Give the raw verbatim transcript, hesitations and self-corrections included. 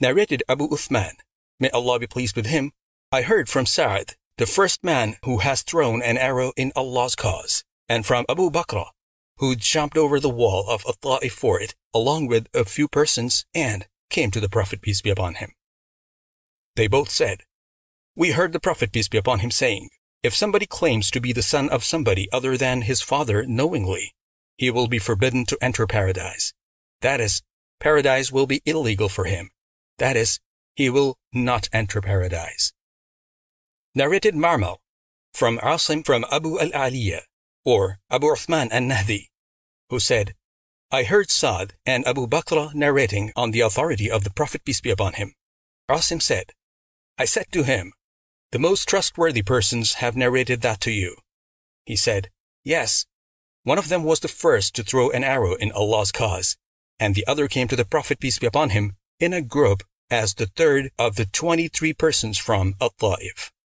Narrated Abu Uthman, may Allah be pleased with him, I heard from Sa'ad, the first man who has thrown an arrow in Allah's cause, and from Abu Bakr, who jumped over the wall of At-Ta'if for it, along with a few persons, and came to the Prophet, peace be upon him. They both said, "We heard the Prophet, peace be upon him, saying, if somebody claims to be the son of somebody other than his father knowingly, he will be forbidden to enter paradise. That is, paradise will be illegal for him. That is, he will not enter paradise." Narrated Marmal, from Asim from Abu al-Aliyah, or Abu Uthman al-Nahdi, who said, I heard Sa'd and Abu Bakr narrating on the authority of the Prophet, peace be upon him. Asim said, I said to him, the most trustworthy persons have narrated that to you. He said, yes. One of them was the first to throw an arrow in Allah's cause, and the other came to the Prophet, peace be upon him, in a group as the third of the twenty-three persons from At-Ta'if.